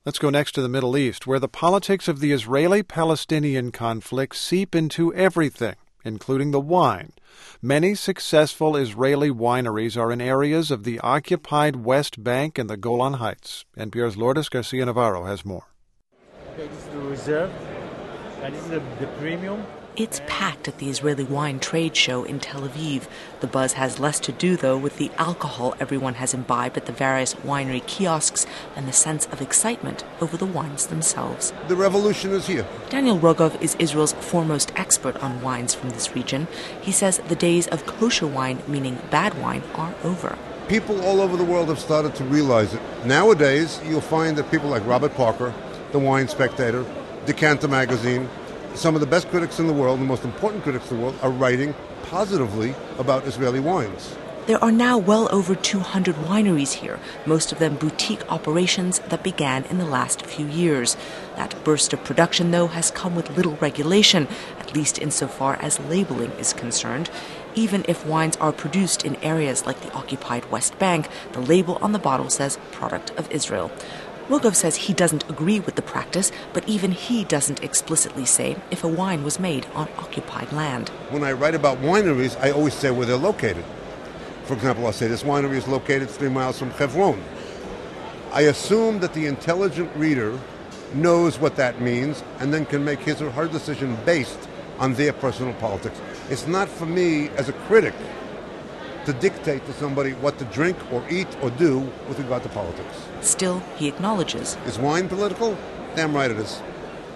Let's go next to the Middle East, where the politics of the Israeli-Palestinian conflict seep into everything, including the wine. Many successful Israeli wineries are in areas of the occupied West Bank and the Golan Heights. NPR's Lourdes Garcia-Navarro has more. Okay, this is the reserve, and this is the premium. It's packed at the Israeli Wine Trade Show in Tel Aviv. The buzz has less to do, though, with the alcohol everyone has imbibed at the various winery kiosks and the sense of excitement over the wines themselves. The revolution is here. Daniel Rogov is Israel's foremost expert on wines from this region. He says the days of kosher wine, meaning bad wine, are over. People all over the world have started to realize it. Nowadays, you'll find that people like Robert Parker, The Wine Spectator, Decanter Magazine, some of the best critics in the world, the most important critics in the world, are writing positively about Israeli wines. There are now well over 200 wineries here, most of them boutique operations that began in the last few years. That burst of production, though, has come with little regulation, at least insofar as labeling is concerned. Even if wines are produced in areas like the occupied West Bank, the label on the bottle says "Product of Israel." Rogov says he doesn't agree with the practice, but even he doesn't explicitly say if a wine was made on occupied land. When I write about wineries, I always say where they're located. For example, I'll say this winery is located 3 miles from Hebron. I assume that the intelligent reader knows what that means and then can make his or her decision based on their personal politics. It's not for me as a critic to dictate to somebody what to drink or eat or do with regard to politics. Still, he acknowledges. Is wine political? Damn right it is.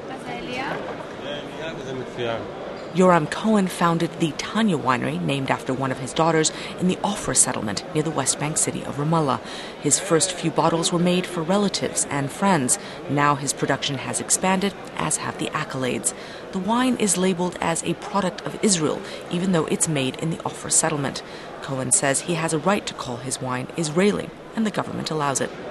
Yoram Cohen founded the Tanya Winery, named after one of his daughters, in the Ofra settlement near the West Bank city of Ramallah. His first few bottles were made for relatives and friends. Now his production has expanded, as have the accolades. The wine is labeled as a product of Israel, even though it's made in the Ofra settlement. Cohen says he has a right to call his wine Israeli, and the government allows it.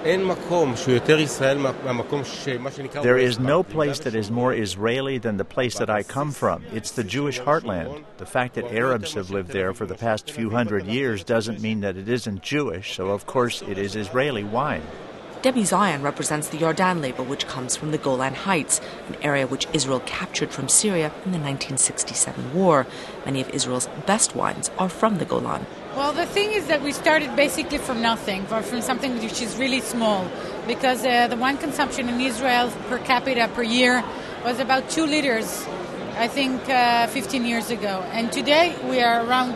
There is no place that is more Israeli than the place that I come from. It's the Jewish heartland. The fact that Arabs have lived there for the past few hundred years doesn't mean that it isn't Jewish, so of course it is Israeli wine. Debbie Zion represents the Yardan label, which comes from the Golan Heights, an area which Israel captured from Syria in the 1967 war. Many of Israel's best wines are from the Golan. Well, the thing is that we started basically from nothing, from something which is really small, because the wine consumption in Israel per capita per year was about 2 liters, I think 15 years ago. And today we are around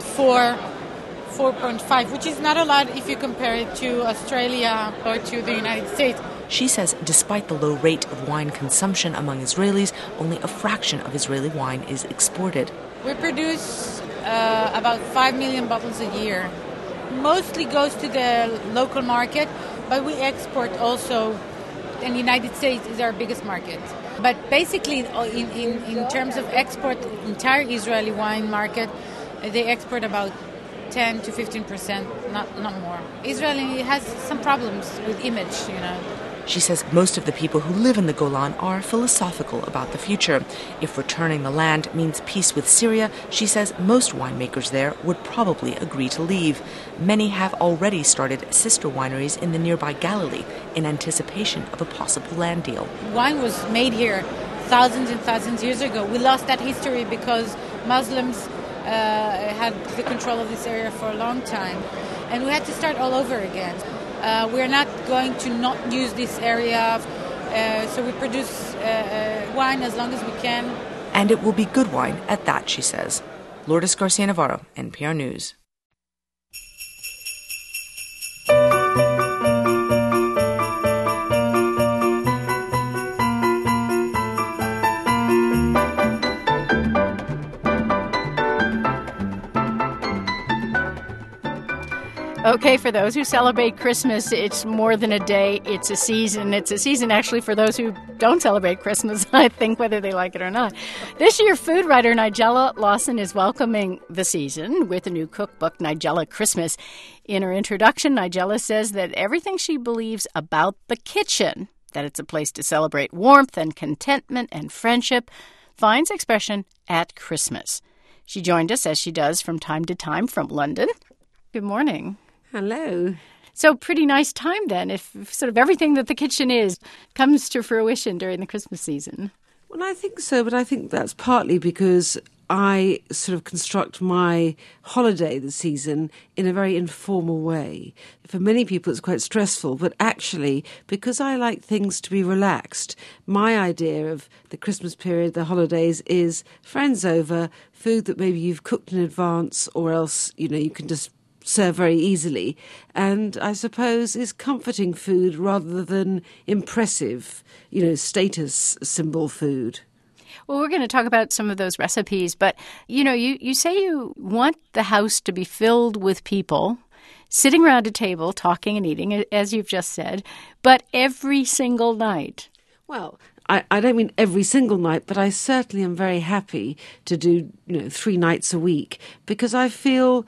4.5, which is not a lot if you compare it to Australia or to the United States. She says despite the low rate of wine consumption among Israelis, only a fraction of Israeli wine is exported. We produce about 5 million bottles a year. Mostly goes to the local market, but we export also, and the United States is our biggest market. But basically, in terms of export, entire Israeli wine market, they export about 10 to 15%, not more. Israel has some problems with image, She says most of the people who live in the Golan are philosophical about the future. If returning the land means peace with Syria, she says most winemakers there would probably agree to leave. Many have already started sister wineries in the nearby Galilee in anticipation of a possible land deal. Wine was made here thousands and thousands of years ago. We lost that history because Muslims had the control of this area for a long time. And we had to start all over again. We're not going to not use this area, so we produce wine as long as we can. And it will be good wine at that, she says. Lourdes Garcia-Navarro, NPR News. Okay, for those who celebrate Christmas, it's more than a day, it's a season. It's a season, actually, for those who don't celebrate Christmas, I think, whether they like it or not. This year, food writer Nigella Lawson is welcoming the season with a new cookbook, Nigella Christmas. In her introduction, Nigella says that everything she believes about the kitchen, that it's a place to celebrate warmth and contentment and friendship, finds expression at Christmas. She joined us, as she does from time to time, from London. Good morning. Hello. So pretty nice time then if sort of everything that the kitchen is comes to fruition during the Christmas season. Well, I think so, but I think that's partly because I sort of construct my holiday this season in a very informal way. For many people, it's quite stressful, but actually, because I like things to be relaxed, my idea of the Christmas period, the holidays, is friends over, food that maybe you've cooked in advance, or else, you can just serve very easily, and I suppose is comforting food rather than impressive, status symbol food. Well, we're going to talk about some of those recipes, but, you say you want the house to be filled with people sitting around a table, talking and eating, as you've just said, but every single night. Well, I don't mean every single night, but I certainly am very happy to do, 3 nights a week, because I feel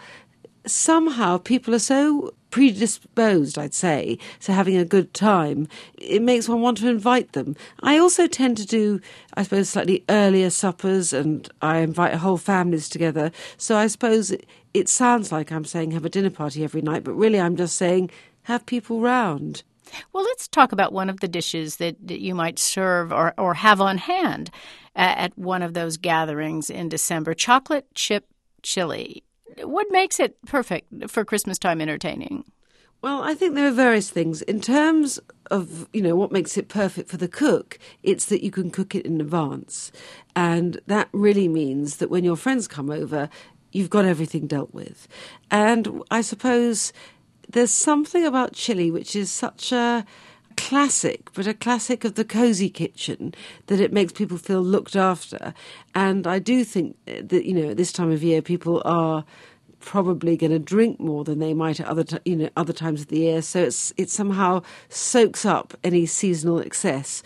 somehow people are so predisposed, I'd say, to having a good time. It makes one want to invite them. I also tend to do, I suppose, slightly earlier suppers, and I invite whole families together. So I suppose it sounds like I'm saying have a dinner party every night, but really I'm just saying have people round. Well, let's talk about one of the dishes that you might serve or have on hand at one of those gatherings in December, chocolate chip chili. What makes it perfect for Christmas time entertaining? Well, I think there are various things. In terms of, what makes it perfect for the cook, it's that you can cook it in advance. And that really means that when your friends come over, you've got everything dealt with. And I suppose there's something about chili which is such a classic, but a classic of the cosy kitchen, that it makes people feel looked after. And I do think that, at this time of year, people are probably going to drink more than they might at other times of the year. So it somehow soaks up any seasonal excess.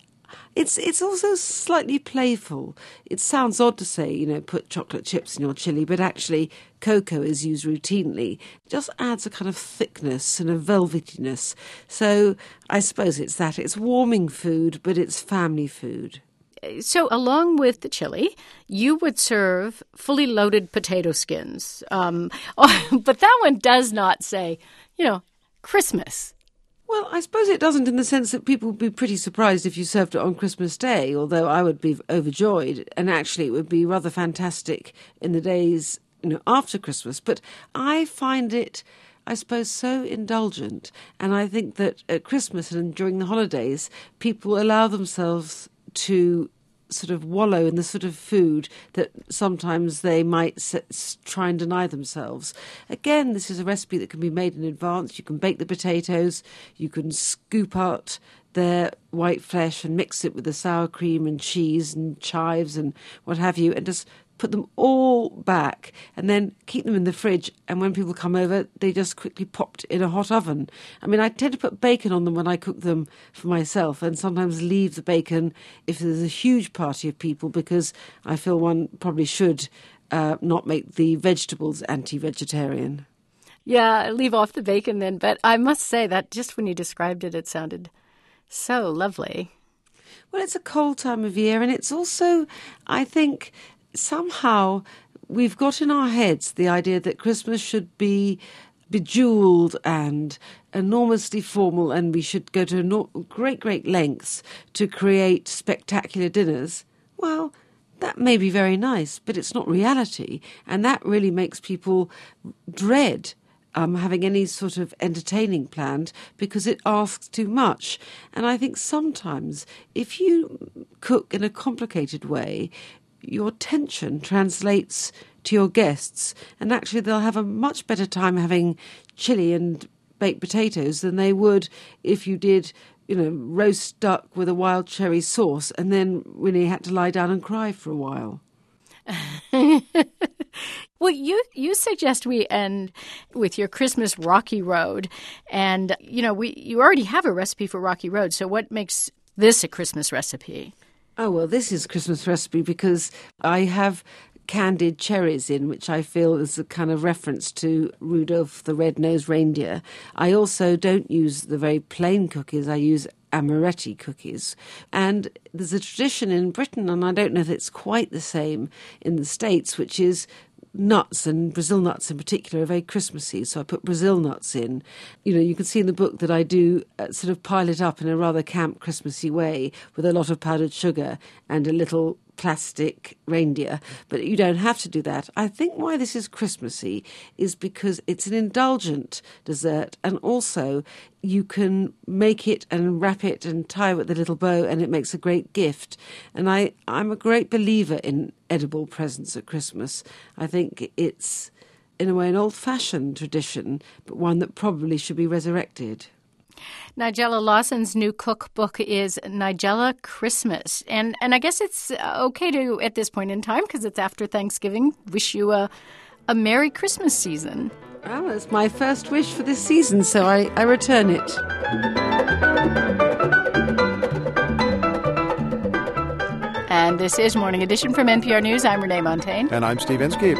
It's also slightly playful. It sounds odd to say, put chocolate chips in your chili, but actually cocoa is used routinely. It just adds a kind of thickness and a velvetiness. So I suppose it's that. It's warming food, but it's family food. So along with the chili, you would serve fully loaded potato skins. But that one does not say, Christmas. Well, I suppose it doesn't, in the sense that people would be pretty surprised if you served it on Christmas Day, although I would be overjoyed, and actually it would be rather fantastic in the days, after Christmas. But I find it, I suppose, so indulgent, and I think that at Christmas and during the holidays, people allow themselves to sort of wallow in the sort of food that sometimes they might try and deny themselves. Again, this is a recipe that can be made in advance. You can bake the potatoes, you can scoop out their white flesh and mix it with the sour cream and cheese and chives and what have you, and just put them all back and then keep them in the fridge, and when people come over, they just quickly popped in a hot oven. I mean, I tend to put bacon on them when I cook them for myself, and sometimes leave the bacon if there's a huge party of people, because I feel one probably should not make the vegetables anti-vegetarian. Yeah, leave off the bacon then, but I must say that just when you described it, it sounded so lovely. Well, it's a cold time of year, and it's also, I think, somehow we've got in our heads the idea that Christmas should be bejewelled and enormously formal, and we should go to great lengths to create spectacular dinners. Well, that may be very nice, but it's not reality, and that really makes people dread having any sort of entertaining planned, because it asks too much. And I think sometimes if you cook in a complicated way, your tension translates to your guests, and actually they'll have a much better time having chili and baked potatoes than they would if you did, roast duck with a wild cherry sauce and then really had to lie down and cry for a while. Well, you suggest we end with your Christmas Rocky Road, and you already have a recipe for Rocky Road. So what makes this a Christmas recipe? Oh, well, this is a Christmas recipe because I have candied cherries in, which I feel is a kind of reference to Rudolph the Red-Nosed Reindeer. I also don't use the very plain cookies. I use amaretti cookies. And there's a tradition in Britain, and I don't know if it's quite the same in the States, which is nuts, and Brazil nuts in particular, are very Christmassy, so I put Brazil nuts in. You can see in the book that I do sort of pile it up in a rather camp Christmassy way with a lot of powdered sugar and a little plastic reindeer, but you don't have to do that. I think why this is Christmassy is because it's an indulgent dessert, and also you can make it and wrap it and tie it with a little bow, and it makes a great gift. And I'm a great believer in edible presents at Christmas. I think it's, in a way, an old-fashioned tradition, but one that probably should be resurrected. Nigella Lawson's new cookbook is Nigella Christmas. And I guess it's okay to, at this point in time, because it's after Thanksgiving, wish you a Merry Christmas season. Well, it's my first wish for this season, so I return it. And this is Morning Edition from NPR News. I'm Renee Montagne. And I'm Steve Inskeep.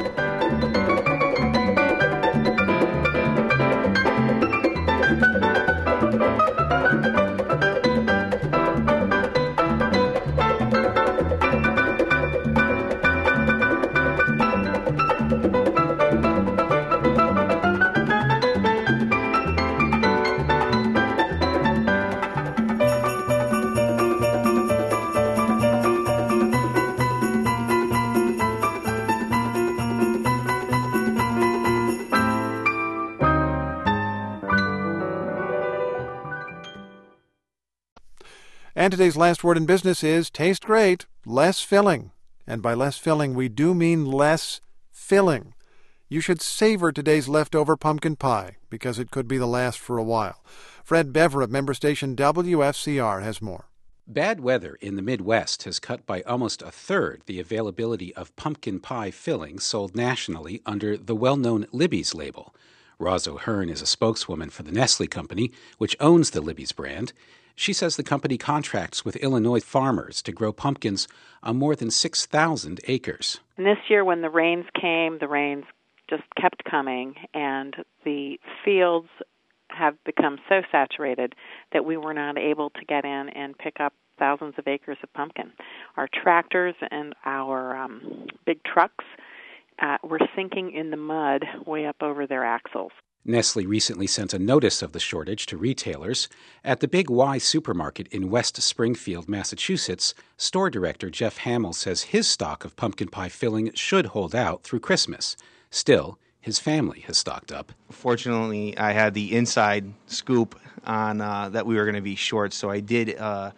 And today's last word in business is taste great, less filling. And by less filling, we do mean less filling. You should savor today's leftover pumpkin pie, because it could be the last for a while. Fred Bever of member station WFCR has more. Bad weather in the Midwest has cut by almost a third the availability of pumpkin pie fillings sold nationally under the well-known Libby's label. Roz O'Hearn is a spokeswoman for the Nestle Company, which owns the Libby's brand. She says the company contracts with Illinois farmers to grow pumpkins on more than 6,000 acres. And this year when the rains came, the rains just kept coming, and the fields have become so saturated that we were not able to get in and pick up thousands of acres of pumpkin. Our tractors and our big trucks were sinking in the mud way up over their axles. Nestle recently sent a notice of the shortage to retailers. At the Big Y supermarket in West Springfield, Massachusetts, store director Jeff Hamill says his stock of pumpkin pie filling should hold out through Christmas. Still, his family has stocked up. Fortunately, I had the inside scoop on that we were going to be short, so I did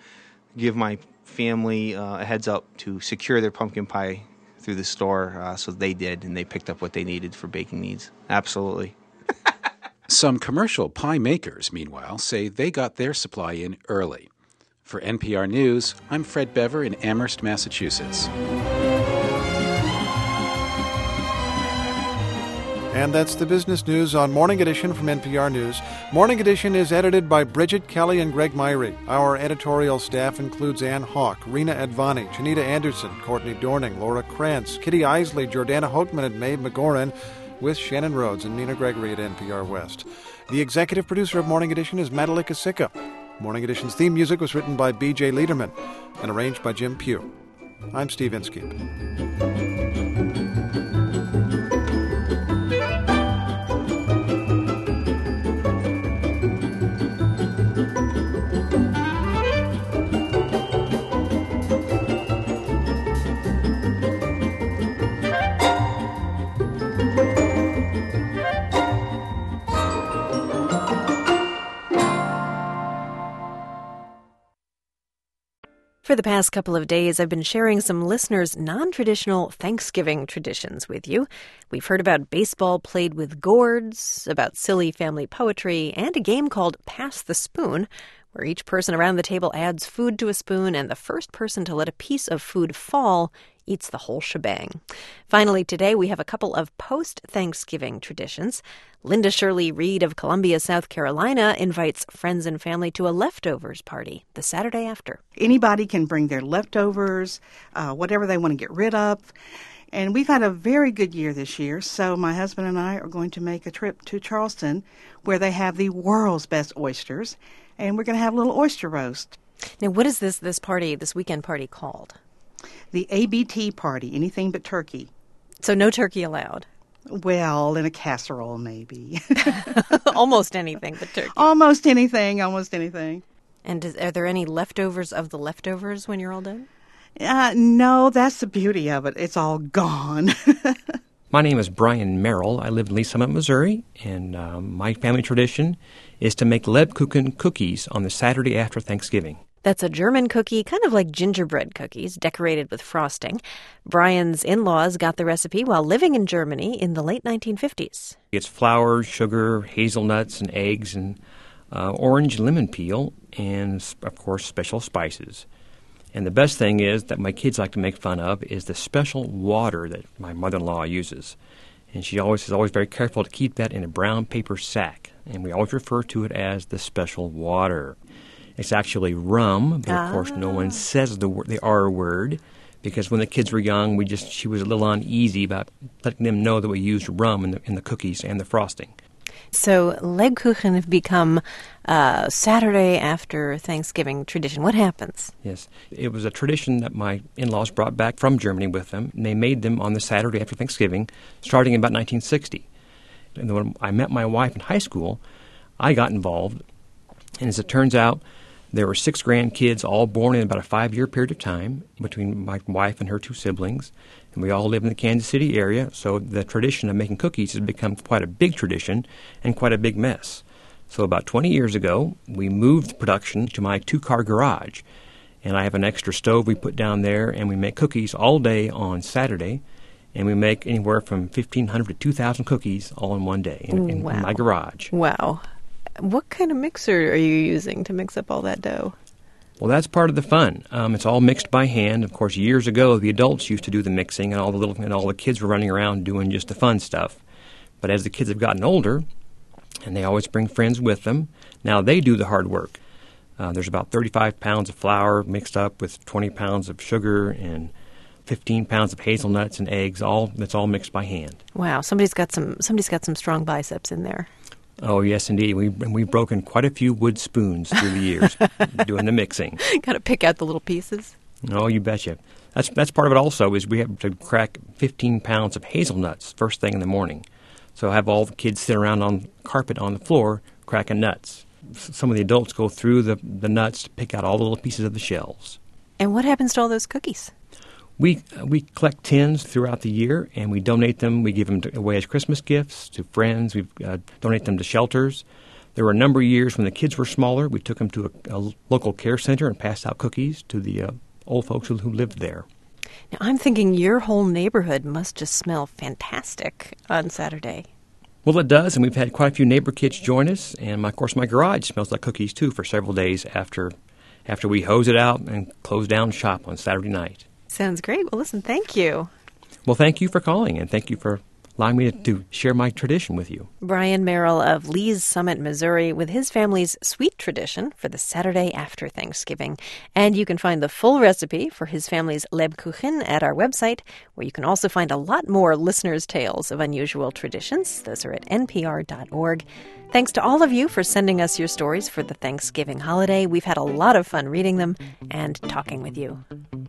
give my family a heads up to secure their pumpkin pie through the store, so they did, and they picked up what they needed for baking needs. Absolutely. Some commercial pie makers, meanwhile, say they got their supply in early. For NPR News, I'm Fred Bever in Amherst, Massachusetts. And that's the business news on Morning Edition from NPR News. Morning Edition is edited by Bridget Kelly and Greg Myrie. Our editorial staff includes Ann Hawk, Rena Advani, Janita Anderson, Courtney Dorning, Laura Krantz, Kitty Isley, Jordana Hochman, and Maeve McGoran, with Shannon Rhodes and Nina Gregory at NPR West. The executive producer of Morning Edition is Madalika Sikka. Morning Edition's theme music was written by B.J. Liederman and arranged by Jim Pugh. I'm Steve Inskeep. For the past couple of days, I've been sharing some listeners' non-traditional Thanksgiving traditions with you. We've heard about baseball played with gourds, about silly family poetry, and a game called Pass the Spoon, where each person around the table adds food to a spoon, and the first person to let a piece of food fall eats the whole shebang. Finally, today we have a couple of post-Thanksgiving traditions. Linda Shirley Reed of Columbia, South Carolina, invites friends and family to a leftovers party the Saturday after. Anybody can bring their leftovers, whatever they want to get rid of. And we've had a very good year this year, so my husband and I are going to make a trip to Charleston, where they have the world's best oysters, and we're going to have a little oyster roast. Now, what is this weekend party called? The ABT party, anything but turkey. So no turkey allowed? Well, in a casserole, maybe. Almost anything but turkey. Almost anything. And are there any leftovers of the leftovers when you're all done? No, that's the beauty of it. It's all gone. My name is Brian Merrill. I live in Lee Summit, Missouri, and my family tradition is to make Lebkuchen cookies on the Saturday after Thanksgiving. That's a German cookie, kind of like gingerbread cookies, decorated with frosting. Brian's in-laws got the recipe while living in Germany in the late 1950s. It's flour, sugar, hazelnuts, and eggs, and orange lemon peel, and, of course, special spices. And the best thing is that my kids like to make fun of is the special water that my mother-in-law uses. And she is always very careful to keep that in a brown paper sack. And we always refer to it as the special water. It's actually rum, but of course no one says the R word, because when the kids were young, she was a little uneasy about letting them know that we used rum in the cookies and the frosting. So Lebkuchen have become Saturday after Thanksgiving tradition. What happens? Yes, it was a tradition that my in-laws brought back from Germany with them, and they made them on the Saturday after Thanksgiving, starting in about 1960. And when I met my wife in high school, I got involved, and as it turns out, there were 6 grandkids, all born in about a 5-year period of time between my wife and her 2 siblings, and we all live in the Kansas City area, so the tradition of making cookies has become quite a big tradition and quite a big mess. So about 20 years ago, we moved production to my 2-car garage, and I have an extra stove we put down there, and we make cookies all day on Saturday, and we make anywhere from 1,500 to 2,000 cookies all in one day in my garage. Wow. What kind of mixer are you using to mix up all that dough? Well, that's part of the fun. It's all mixed by hand. Of course, years ago, the adults used to do the mixing, and all the kids were running around doing just the fun stuff. But as the kids have gotten older, and they always bring friends with them, now they do the hard work. There's about 35 pounds of flour mixed up with 20 pounds of sugar and 15 pounds of hazelnuts and eggs. That's all mixed by hand. Wow, somebody's got some strong biceps in there. Oh, yes, indeed. We've broken quite a few wood spoons through the years doing the mixing. Got to pick out the little pieces. Oh, you betcha. That's part of it also is we have to crack 15 pounds of hazelnuts first thing in the morning. So I have all the kids sit around on the carpet on the floor cracking nuts. Some of the adults go through the nuts to pick out all the little pieces of the shells. And what happens to all those cookies? We collect tins throughout the year, and we donate them. We give them away as Christmas gifts to friends. We donate them to shelters. There were a number of years when the kids were smaller. We took them to a local care center and passed out cookies to the old folks who lived there. Now, I'm thinking your whole neighborhood must just smell fantastic on Saturday. Well, it does, and we've had quite a few neighbor kids join us. And, of course, my garage smells like cookies, too, for several days after we hose it out and close down shop on Saturday night. Sounds great. Well, listen, thank you. Well, thank you for calling, and thank you for allowing me to share my tradition with you. Brian Merrill of Lee's Summit, Missouri, with his family's sweet tradition for the Saturday after Thanksgiving. And you can find the full recipe for his family's Lebkuchen at our website, where you can also find a lot more listeners' tales of unusual traditions. Those are at npr.org. Thanks to all of you for sending us your stories for the Thanksgiving holiday. We've had a lot of fun reading them and talking with you.